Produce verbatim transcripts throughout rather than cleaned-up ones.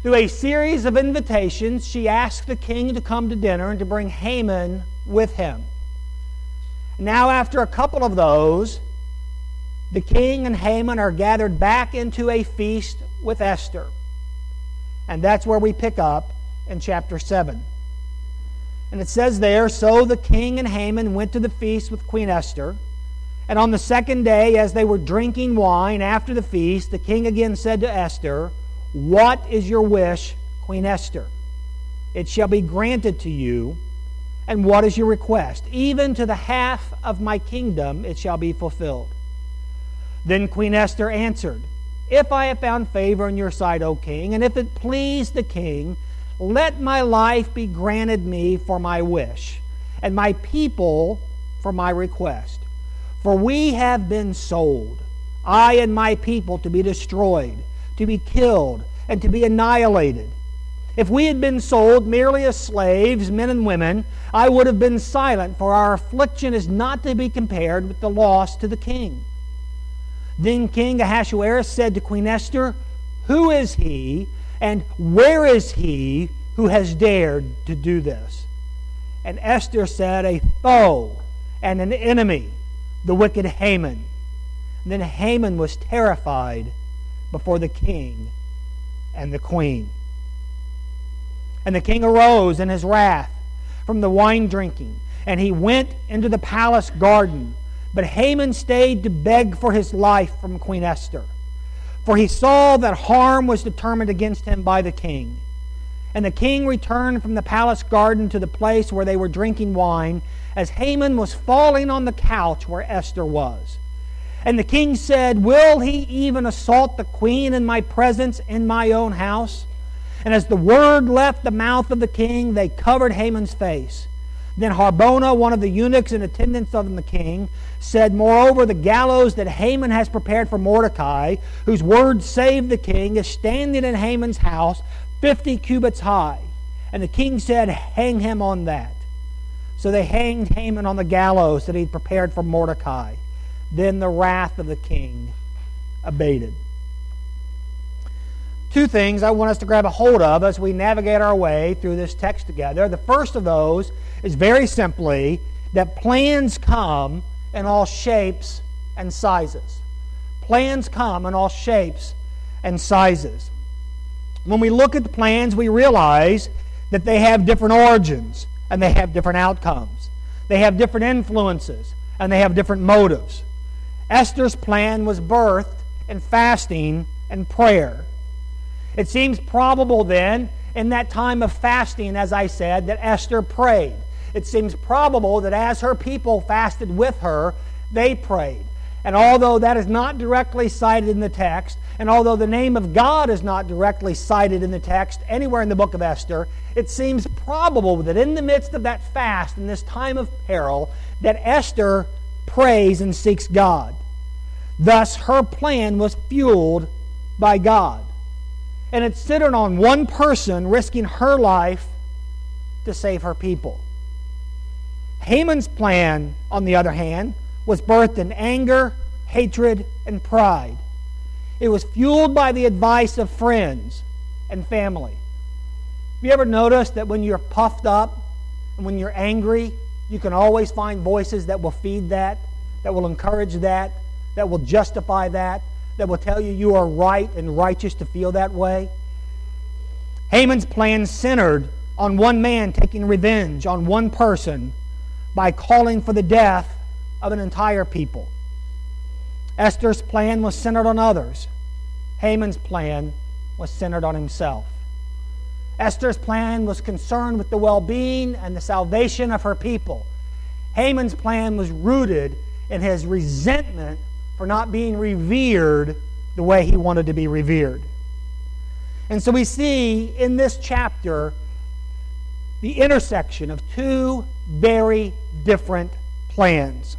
Through a series of invitations, she asked the king to come to dinner and to bring Haman with him. Now, after a couple of those, the king and Haman are gathered back into a feast with Esther. And that's where we pick up in chapter seven. And it says there, "So the king and Haman went to the feast with Queen Esther. And on the second day, as they were drinking wine after the feast, the king again said to Esther, 'What is your wish, Queen Esther? It shall be granted to you. And what is your request? Even to the half of my kingdom it shall be fulfilled.' Then Queen Esther answered, 'If I have found favor in your sight, O king, and if it please the king, let my life be granted me for my wish, and my people for my request. For we have been sold, I and my people, to be destroyed, to be killed, and to be annihilated. If we had been sold merely as slaves, men and women, I would have been silent, for our affliction is not to be compared with the loss to the king.' Then King Ahasuerus said to Queen Esther, 'Who is he, and where is he who has dared to do this?' And Esther said, 'A foe and an enemy, the wicked Haman.' And then Haman was terrified before the king and the queen. And the king arose in his wrath from the wine drinking, and he went into the palace garden. But Haman stayed to beg for his life from Queen Esther, for he saw that harm was determined against him by the king. And the king returned from the palace garden to the place where they were drinking wine, as Haman was falling on the couch where Esther was. And the king said, 'Will he even assault the queen in my presence in my own house?' And as the word left the mouth of the king, they covered Haman's face. Then Harbona, one of the eunuchs in attendance of the king, said, 'Moreover, the gallows that Haman has prepared for Mordecai, whose word saved the king, is standing in Haman's house, fifty cubits high.' And the king said, 'Hang him on that.' So they hanged Haman on the gallows that he had prepared for Mordecai. Then the wrath of the king abated." Two things I want us to grab a hold of as we navigate our way through this text together. The first of those is very simply that plans come in all shapes and sizes. Plans come in all shapes and sizes. When we look at the plans, we realize that they have different origins and they have different outcomes. They have different influences and they have different motives. Esther's plan was birthed in fasting and prayer. It seems probable then, in that time of fasting, as I said, that Esther prayed. It seems probable that as her people fasted with her, they prayed. And although that is not directly cited in the text, and although the name of God is not directly cited in the text anywhere in the book of Esther, it seems probable that in the midst of that fast, in this time of peril, that Esther prays and seeks God. Thus, her plan was fueled by God. And it centered on one person risking her life to save her people. Haman's plan, on the other hand, was birthed in anger, hatred, and pride. It was fueled by the advice of friends and family. Have you ever noticed that when you're puffed up and when you're angry, you can always find voices that will feed that, that will encourage that, that will justify that, that will tell you you are right and righteous to feel that way? Haman's plan centered on one man taking revenge on one person by calling for the death of an entire people. Esther's plan was centered on others. Haman's plan was centered on himself. Esther's plan was concerned with the well-being and the salvation of her people. Haman's plan was rooted in his resentment for not being revered the way he wanted to be revered. And so we see in this chapter the intersection of two very different plans.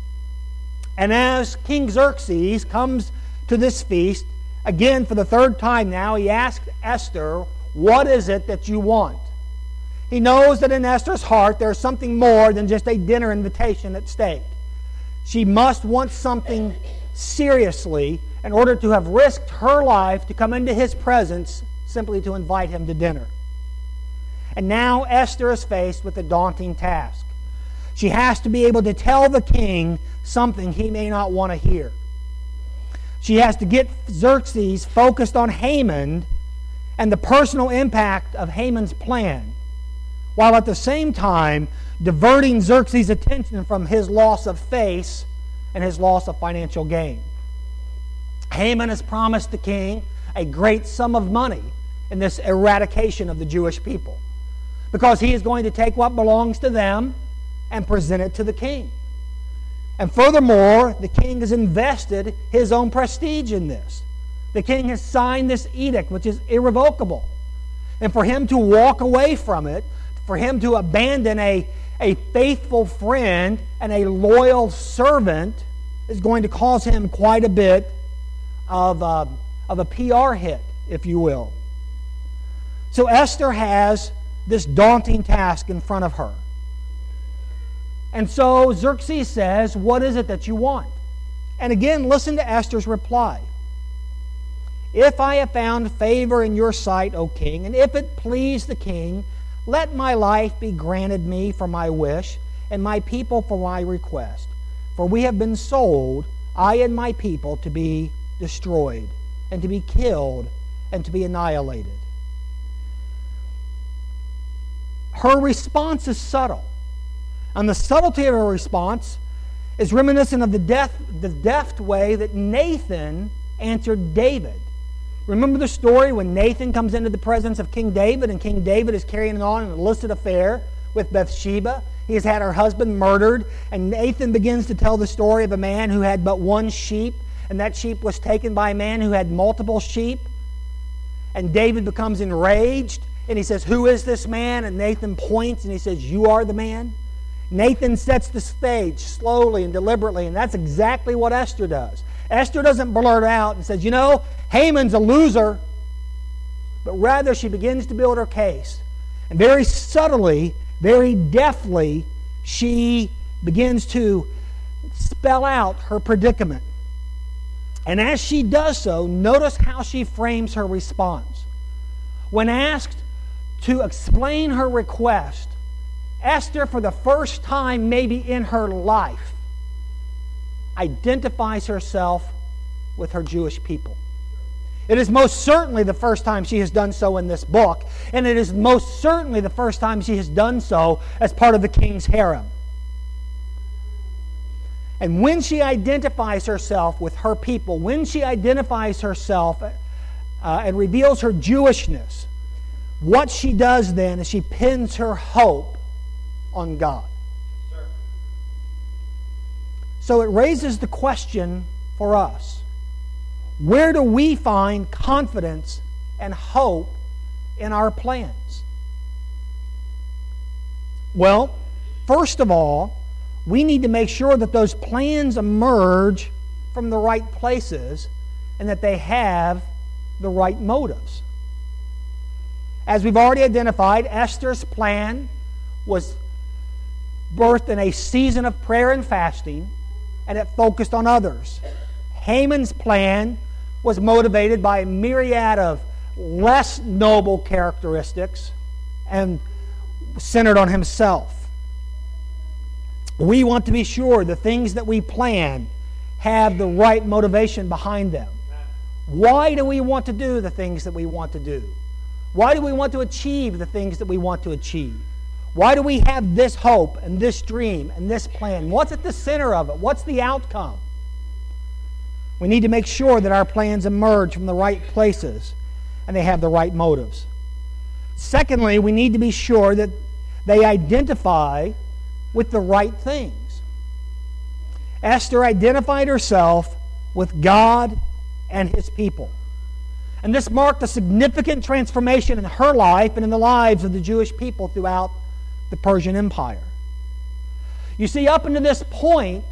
And as King Xerxes comes to this feast, again for the third time now, he asks Esther, "What is it that you want?" He knows that in Esther's heart there is something more than just a dinner invitation at stake. She must want something seriously in order to have risked her life to come into his presence simply to invite him to dinner. And now Esther is faced with a daunting task. She has to be able to tell the king something he may not want to hear. She has to get Xerxes focused on Haman and the personal impact of Haman's plan, while at the same time diverting Xerxes' attention from his loss of face and his loss of financial gain. Haman has promised the king a great sum of money in this eradication of the Jewish people, because he is going to take what belongs to them and present it to the king. And furthermore, the king has invested his own prestige in this. The king has signed this edict, which is irrevocable. And for him to walk away from it, for him to abandon a, a faithful friend and a loyal servant, is going to cause him quite a bit of a, of a P R hit, if you will. So Esther has this daunting task in front of her. And so Xerxes says, "What is it that you want?" And again, listen to Esther's reply. "If I have found favor in your sight, O king, and if it please the king, let my life be granted me for my wish, and my people for my request. For we have been sold, I and my people, to be destroyed, and to be killed, and to be annihilated." Her response is subtle. And the subtlety of her response is reminiscent of the, death, the deft way that Nathan answered David. Remember the story when Nathan comes into the presence of King David, and King David is carrying on an illicit affair with Bathsheba. He has had her husband murdered, and Nathan begins to tell the story of a man who had but one sheep, and that sheep was taken by a man who had multiple sheep. And David becomes enraged, and he says, "Who is this man?" And Nathan points, and he says, "You are the man." Nathan sets the stage slowly and deliberately, and that's exactly what Esther does. Esther doesn't blurt out and says, "You know, Haman's a loser," but rather she begins to build her case. And very subtly, very deftly, she begins to spell out her predicament. And as she does so, notice how she frames her response. When asked to explain her request, Esther, for the first time maybe in her life, identifies herself with her Jewish people. It is most certainly the first time she has done so in this book, and it is most certainly the first time she has done so as part of the king's harem. And when she identifies herself with her people, when she identifies herself uh, and reveals her Jewishness, what she does then is she pins her hope on God. Sir. So it raises the question for us: where do we find confidence and hope in our plans? Well, first of all, we need to make sure that those plans emerge from the right places and that they have the right motives. As we've already identified, Esther's plan was birthed in a season of prayer and fasting, and it focused on others. Haman's plan was motivated by a myriad of less noble characteristics and centered on himself. We want to be sure the things that we plan have the right motivation behind them. Why do we want to do the things that we want to do? Why do we want to achieve the things that we want to achieve? Why do we have this hope and this dream and this plan? What's at the center of it? What's the outcome? We need to make sure that our plans emerge from the right places and they have the right motives. Secondly, we need to be sure that they identify with the right things. Esther identified herself with God and His people. And this marked a significant transformation in her life and in the lives of the Jewish people throughout the Persian Empire. You see, up until this point,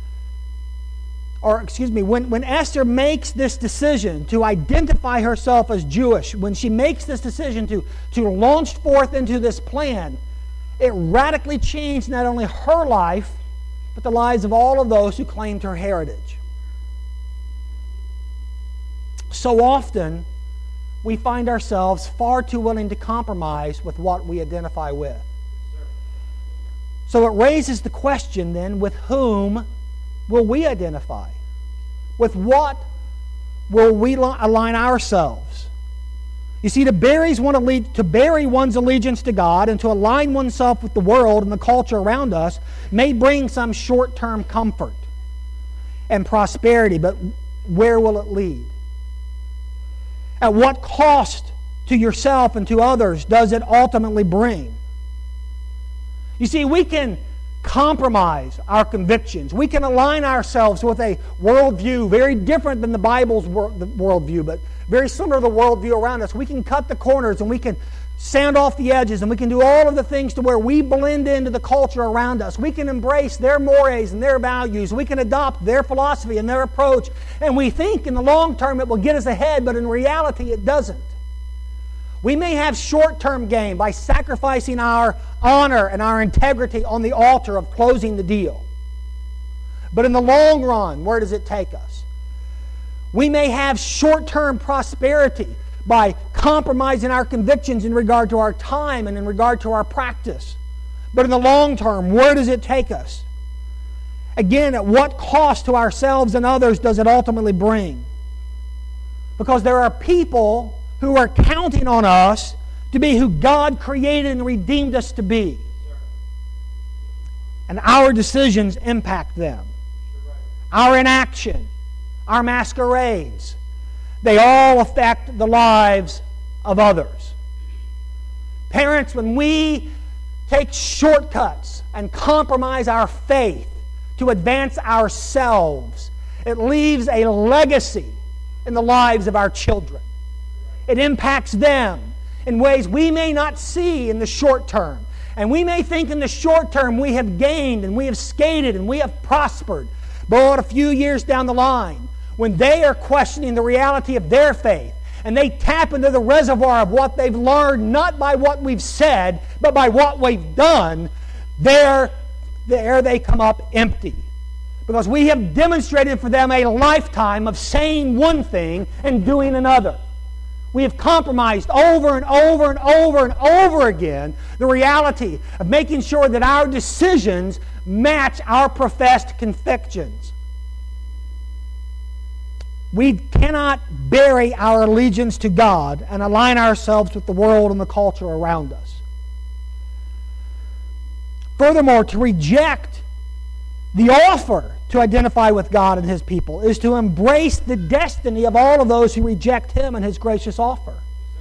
or excuse me, when, when Esther makes this decision to identify herself as Jewish, when she makes this decision to, to launch forth into this plan, it radically changed not only her life, but the lives of all of those who claimed her heritage. So often, we find ourselves far too willing to compromise with what we identify with. So it raises the question then, with whom will we identify? With what will we align ourselves? You see, to bury, to bury one's allegiance to God and to align oneself with the world and the culture around us may bring some short-term comfort and prosperity, but where will it lead? At what cost to yourself and to others does it ultimately bring? You see, we can compromise our convictions. We can align ourselves with a worldview very different than the Bible's worldview, but very similar to the worldview around us. We can cut the corners and we can sand off the edges and we can do all of the things to where we blend into the culture around us. We can embrace their mores and their values. We can adopt their philosophy and their approach. And we think in the long term it will get us ahead, but in reality it doesn't. We may have short-term gain by sacrificing our honor and our integrity on the altar of closing the deal. But in the long run, where does it take us? We may have short-term prosperity by compromising our convictions in regard to our time and in regard to our practice. But in the long term, where does it take us? Again, at what cost to ourselves and others does it ultimately bring? Because there are people who are counting on us to be who God created and redeemed us to be. And our decisions impact them. Our inaction, our masquerades, they all affect the lives of others. Parents, when we take shortcuts and compromise our faith to advance ourselves, it leaves a legacy in the lives of our children. It impacts them in ways we may not see in the short term. And we may think in the short term we have gained and we have skated and we have prospered. But a few years down the line, when they are questioning the reality of their faith and they tap into the reservoir of what they've learned, not by what we've said, but by what we've done, there, there they come up empty. Because we have demonstrated for them a lifetime of saying one thing and doing another. We have compromised over and over and over and over again the reality of making sure that our decisions match our professed convictions. We cannot bury our allegiance to God and align ourselves with the world and the culture around us. Furthermore, to reject the offer to identify with God and His people is to embrace the destiny of all of those who reject Him and His gracious offer.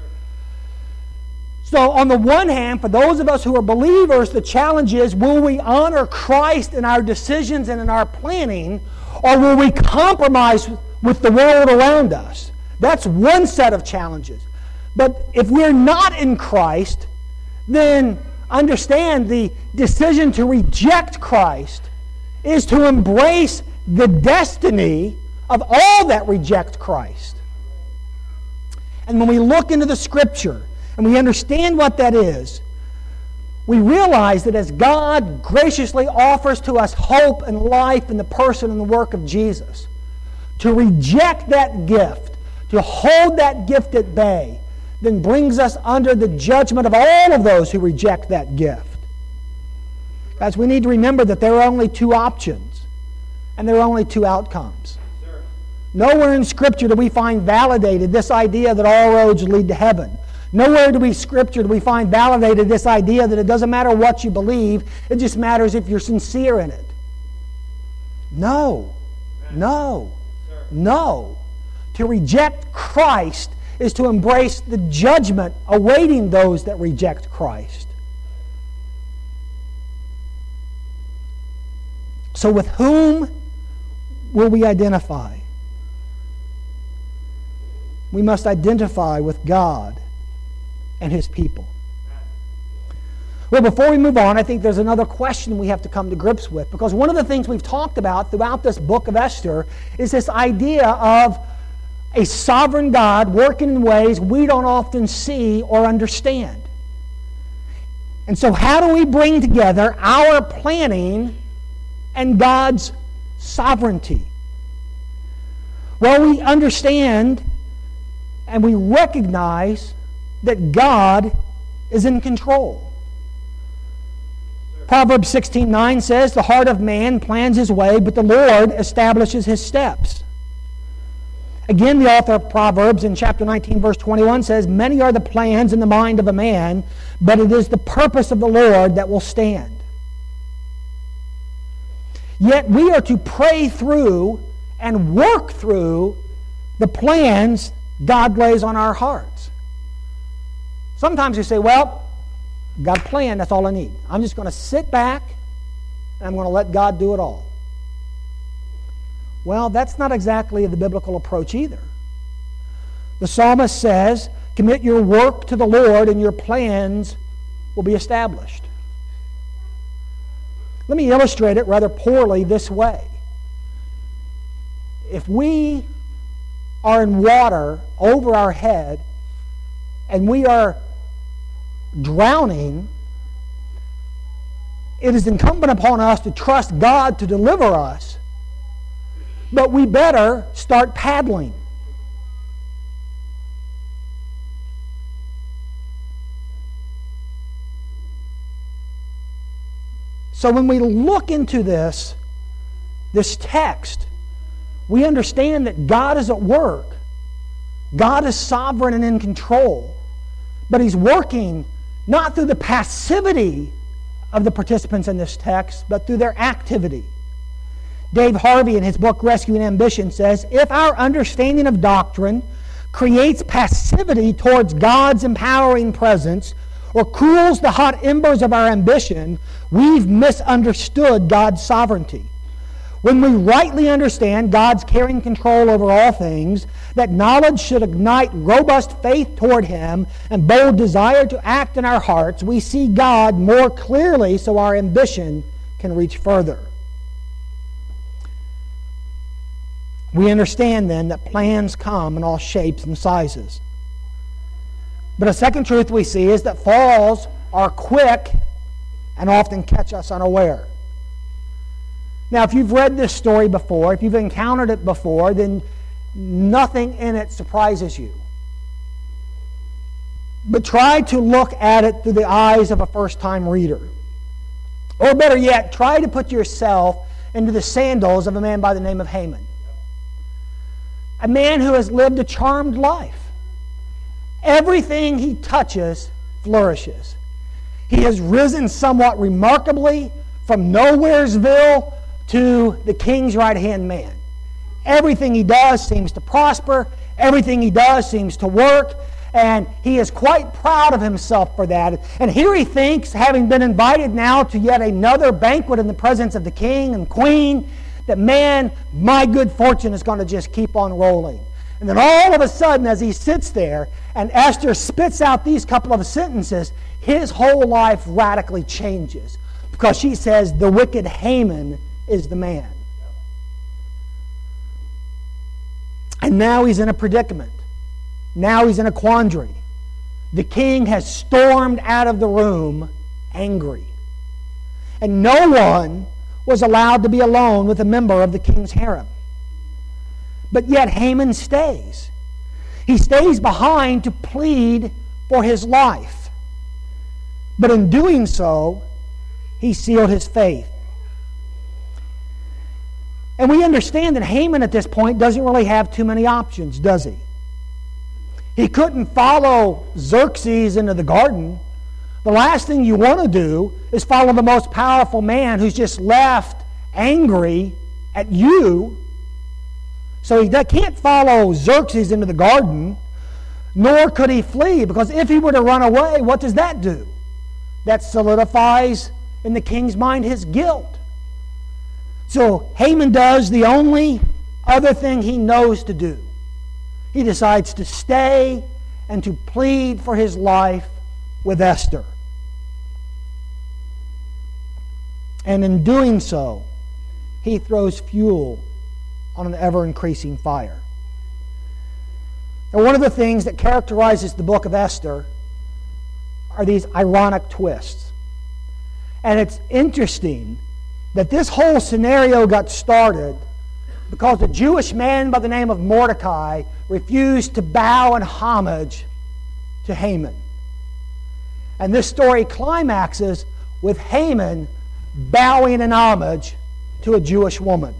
So on the one hand, for those of us who are believers, the challenge is, will we honor Christ in our decisions and in our planning, or will we compromise with the world around us? That's one set of challenges. But if we're not in Christ, then understand the decision to reject Christ is to embrace the destiny of all that reject Christ. And when we look into the Scripture and we understand what that is, we realize that as God graciously offers to us hope and life in the person and the work of Jesus, to reject that gift, to hold that gift at bay, then brings us under the judgment of all of those who reject that gift. Guys, we need to remember that there are only two options, and there are only two outcomes. Sure. Nowhere in Scripture do we find validated this idea that all roads lead to heaven. Nowhere do we Scripture do we find validated this idea that it doesn't matter what you believe, it just matters if you're sincere in it. No. No. Sure. No. To reject Christ is to embrace the judgment awaiting those that reject Christ. So with whom will we identify? We must identify with God and His people. Well, before we move on, I think there's another question we have to come to grips with, because one of the things we've talked about throughout this book of Esther is this idea of a sovereign God working in ways we don't often see or understand. And so how do we bring together our planning and God's sovereignty? Well, we understand and we recognize that God is in control. Proverbs sixteen nine says, the heart of man plans his way, but the Lord establishes his steps. Again, the author of Proverbs in chapter nineteen, verse twenty-one says, many are the plans in the mind of a man, but it is the purpose of the Lord that will stand. Yet we are to pray through and work through the plans God lays on our hearts. Sometimes you say, well, God planned, that's all I need. I'm just going to sit back and I'm going to let God do it all. Well, that's not exactly the biblical approach either. The psalmist says, commit your work to the Lord and your plans will be established. Let me illustrate it rather poorly this way. If we are in water over our head and we are drowning, it is incumbent upon us to trust God to deliver us, but we better start paddling. So when we look into this, this text, we understand that God is at work. God is sovereign and in control. But He's working not through the passivity of the participants in this text, but through their activity. Dave Harvey, in his book Rescuing Ambition, says, if our understanding of doctrine creates passivity towards God's empowering presence or cools the hot embers of our ambition, we've misunderstood God's sovereignty. When we rightly understand God's caring control over all things, that knowledge should ignite robust faith toward Him and bold desire to act in our hearts, we see God more clearly so our ambition can reach further. We understand then that plans come in all shapes and sizes. But a second truth we see is that falls are quick and often catch us unaware. Now, if you've read this story before, if you've encountered it before, then nothing in it surprises you. But try to look at it through the eyes of a first-time reader. Or better yet, try to put yourself into the sandals of a man by the name of Haman. A man who has lived a charmed life. Everything he touches flourishes. He has risen somewhat remarkably from Nowheresville to the king's right-hand man. Everything he does seems to prosper. Everything he does seems to work. And he is quite proud of himself for that. And here he thinks, having been invited now to yet another banquet in the presence of the king and queen, that, man, my good fortune is going to just keep on rolling. And then all of a sudden, as he sits there, and Esther spits out these couple of sentences, his whole life radically changes. Because she says, the wicked Haman is the man. And now he's in a predicament. Now he's in a quandary. The king has stormed out of the room angry. And no one was allowed to be alone with a member of the king's harem. But yet Haman stays. He stays behind to plead for his life. But in doing so, he sealed his faith. And we understand that Haman at this point doesn't really have too many options, does he? He couldn't follow Xerxes into the garden. The last thing you want to do is follow the most powerful man who's just left angry at you. So he can't follow Xerxes into the garden, nor could he flee, because if he were to run away, what does that do? That solidifies in the king's mind his guilt. So Haman does the only other thing he knows to do. He decides to stay and to plead for his life with Esther. And in doing so, he throws fuel on an ever-increasing fire. And one of the things that characterizes the book of Esther are these ironic twists. And it's interesting that this whole scenario got started because a Jewish man by the name of Mordecai refused to bow in homage to Haman. And this story climaxes with Haman bowing in homage to a Jewish woman.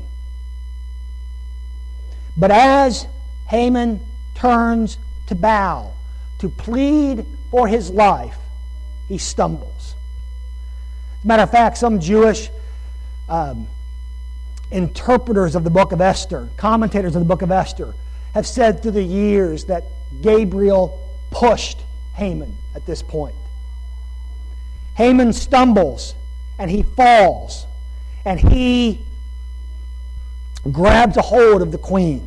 But as Haman turns to bow, to plead for his life, he stumbles. As a matter of fact, some Jewish um, interpreters of the book of Esther, commentators of the book of Esther, have said through the years that Gabriel pushed Haman at this point. Haman stumbles and he falls and he grabs a hold of the queen.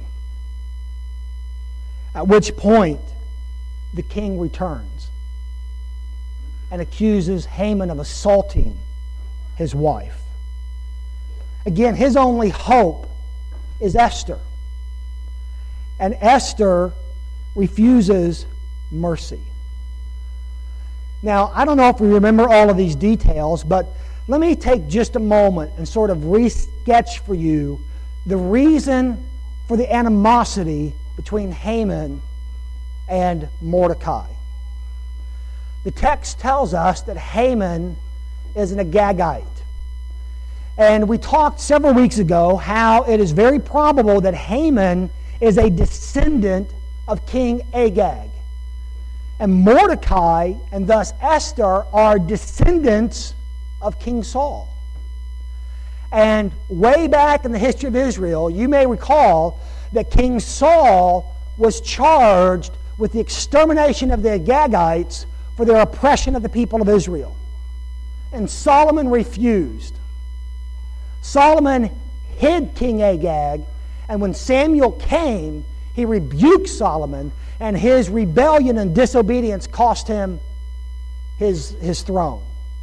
At which point the king returns and accuses Haman of assaulting his wife. Again, his only hope is Esther. And Esther refuses mercy. Now, I don't know if we remember all of these details, but let me take just a moment and sort of re-sketch for you the reason for the animosity between Haman and Mordecai. The text tells us that Haman is an Agagite. And we talked several weeks ago how it is very probable that Haman is a descendant of King Agag. And Mordecai, and thus Esther, are descendants of King Saul. And way back in the history of Israel, you may recall that King Saul was charged with the extermination of the Agagites for their oppression of the people of Israel. And Solomon refused. Solomon hid King Agag, and when Samuel came, he rebuked Solomon, and his rebellion and disobedience cost him his, his throne.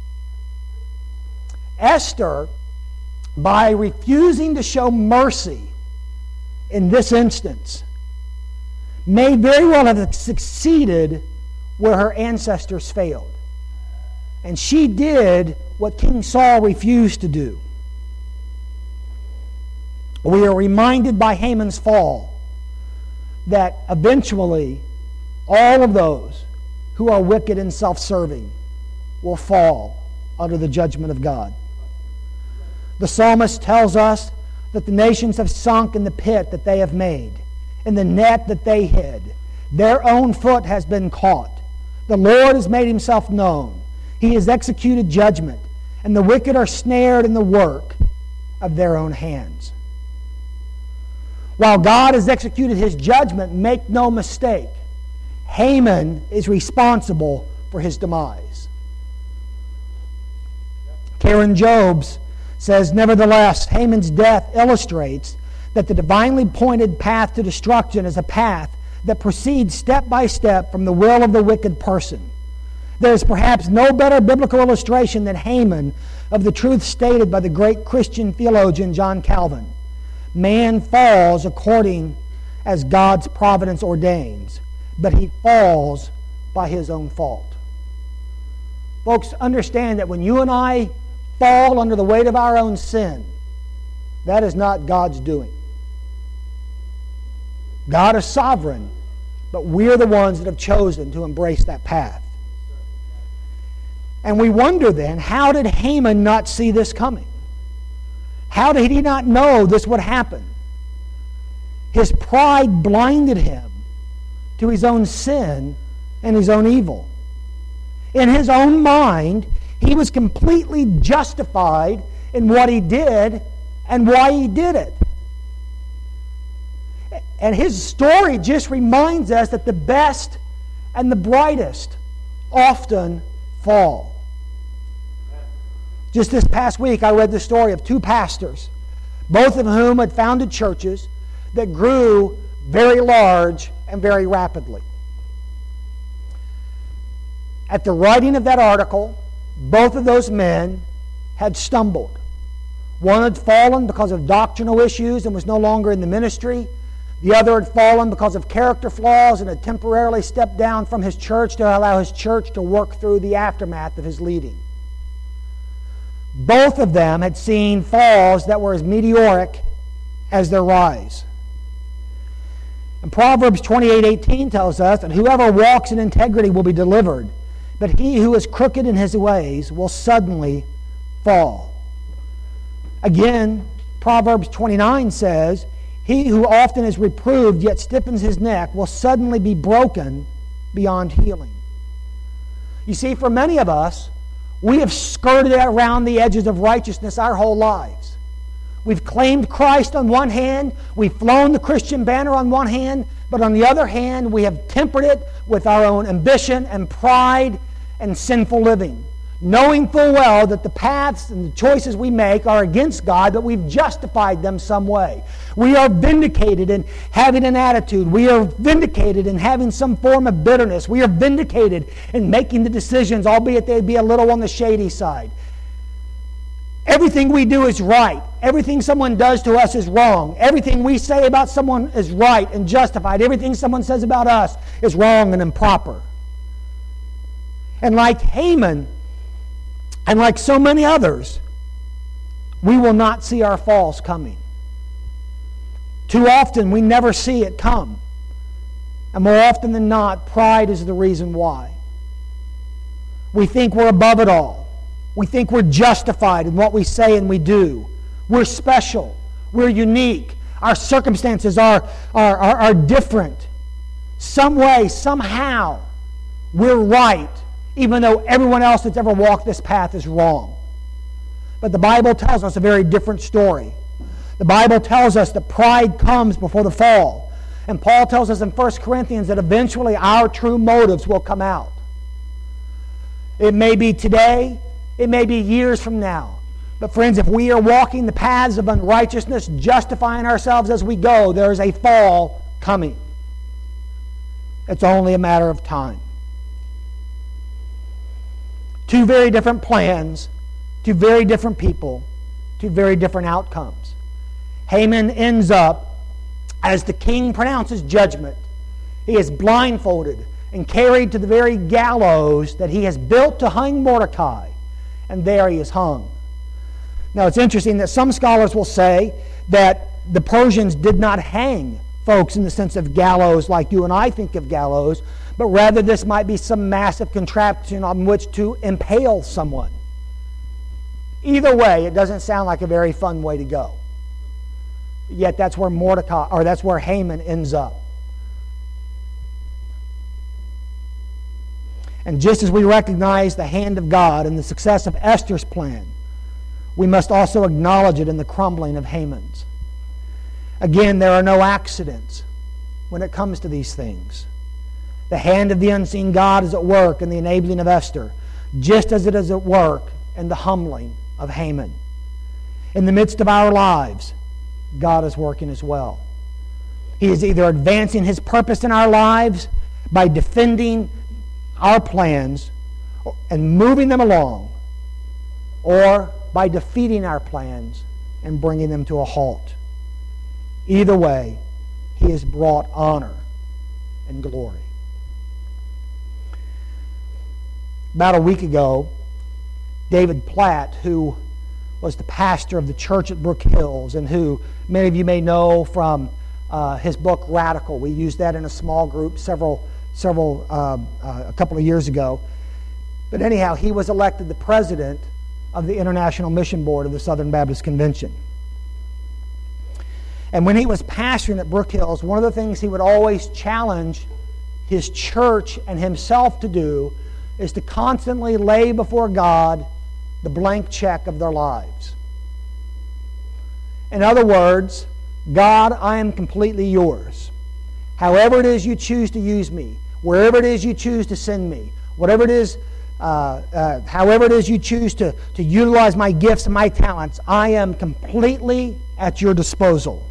Esther, by refusing to show mercy in this instance, may very well have succeeded where her ancestors failed. And she did what King Saul refused to do. We are reminded by Haman's fall that eventually all of those who are wicked and self-serving will fall under the judgment of God. The psalmist tells us that the nations have sunk in the pit that they have made, in the net that they hid. Their own foot has been caught. The Lord has made himself known. He has executed judgment, and the wicked are snared in the work of their own hands. While God has executed his judgment, make no mistake, Haman is responsible for his demise. Karen Jobes says, nevertheless, Haman's death illustrates that the divinely appointed path to destruction is a path that proceeds step by step from the will of the wicked person. There is perhaps no better biblical illustration than Haman of the truth stated by the great Christian theologian John Calvin. Man falls according as God's providence ordains, but he falls by his own fault. Folks, understand that when you and I fall under the weight of our own sin, that is not God's doing. God is sovereign, but we're the ones that have chosen to embrace that path. And we wonder then, how did Haman not see this coming? How did he not know this would happen? His pride blinded him to his own sin and his own evil. In his own mind, he was completely justified in what he did and why he did it. And his story just reminds us that the best and the brightest often fall. Just this past week, I read the story of two pastors, both of whom had founded churches that grew very large and very rapidly. At the writing of that article, both of those men had stumbled. One had fallen because of doctrinal issues and was no longer in the ministry. The other had fallen because of character flaws and had temporarily stepped down from his church to allow his church to work through the aftermath of his leading. Both of them had seen falls that were as meteoric as their rise. And Proverbs twenty-eight eighteen tells us that whoever walks in integrity will be delivered, but he who is crooked in his ways will suddenly fall. Again, Proverbs twenty-nine says, he who often is reproved yet stiffens his neck will suddenly be broken beyond healing. You see, for many of us, we have skirted around the edges of righteousness our whole lives. We've claimed Christ on one hand, we've flown the Christian banner on one hand, but on the other hand, we have tempered it with our own ambition and pride and sinful living, knowing full well that the paths and the choices we make are against God, but we've justified them some way. We are vindicated in having an attitude. We are vindicated in having some form of bitterness. We are vindicated in making the decisions, albeit they be a little on the shady side. Everything we do is right. Everything someone does to us is wrong. Everything we say about someone is right and justified. Everything someone says about us is wrong and improper. And like Haman, and like so many others, we will not see our falls coming. Too often we never see it come. And more often than not, pride is the reason why. We think we're above it all. We think we're justified in what we say and we do. We're special. We're unique. Our circumstances are, are, are, are different. Some way, somehow, we're right, even though everyone else that's ever walked this path is wrong. But the Bible tells us a very different story. The Bible tells us that pride comes before the fall. And Paul tells us in First Corinthians that eventually our true motives will come out. It may be today, it may be years from now. But friends, if we are walking the paths of unrighteousness, justifying ourselves as we go, there is a fall coming. It's only a matter of time. Two very different plans, two very different people, two very different outcomes. Haman ends up, as the king pronounces judgment, he is blindfolded and carried to the very gallows that he has built to hang Mordecai. And there he is hung. Now it's interesting that some scholars will say that the Persians did not hang folks in the sense of gallows like you and I think of gallows, but rather this might be some massive contraption on which to impale someone. Either way, it doesn't sound like a very fun way to go. Yet that's where Mordecai, or that's where Haman ends up. And just as we recognize the hand of God in the success of Esther's plan, we must also acknowledge it in the crumbling of Haman's. Again, there are no accidents when it comes to these things. The hand of the unseen God is at work in the enabling of Esther, just as it is at work in the humbling of Haman. In the midst of our lives, God is working as well. He is either advancing His purpose in our lives by defending our plans and moving them along, or by defeating our plans and bringing them to a halt. Either way, He has brought honor and glory. About a week ago, David Platt, who was the pastor of the church at Brook Hills, and who many of you may know from uh, his book Radical. We used that in a small group several several uh, uh, a couple of years ago. But anyhow, he was elected the president of the International Mission Board of the Southern Baptist Convention. And when he was pastoring at Brook Hills, one of the things he would always challenge his church and himself to do is to constantly lay before God the blank check of their lives. In other words, God, I am completely yours. However it is you choose to use me, wherever it is you choose to send me, whatever it is, uh, uh, however it is you choose to, to utilize my gifts and my talents, I am completely at your disposal.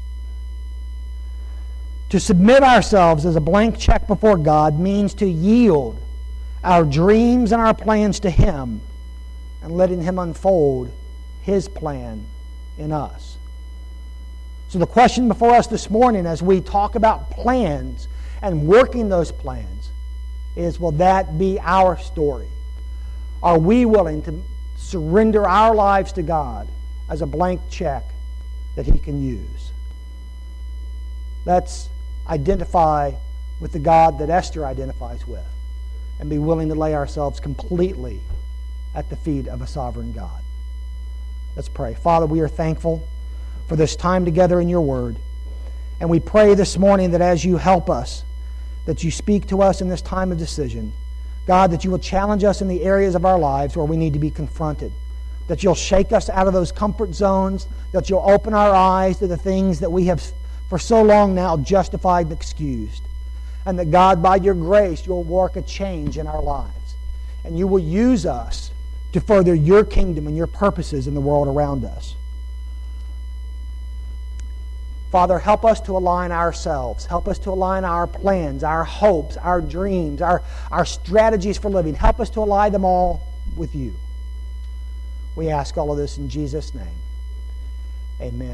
To submit ourselves as a blank check before God means to yield our dreams and our plans to Him and letting Him unfold His plan in us. So the question before us this morning as we talk about plans and working those plans is, will that be our story? Are we willing to surrender our lives to God as a blank check that He can use? Let's identify with the God that Esther identifies with and be willing to lay ourselves completely at the feet of a sovereign God. Let's pray. Father, we are thankful for this time together in your word. And we pray this morning that as you help us, that you speak to us in this time of decision. God, that you will challenge us in the areas of our lives where we need to be confronted. That you'll shake us out of those comfort zones. That you'll open our eyes to the things that we have for so long now justified and excused. And that God, by your grace, you'll work a change in our lives. And you will use us to further your kingdom and your purposes in the world around us. Father, help us to align ourselves. Help us to align our plans, our hopes, our dreams, our, our strategies for living. Help us to align them all with you. We ask all of this in Jesus' name. Amen.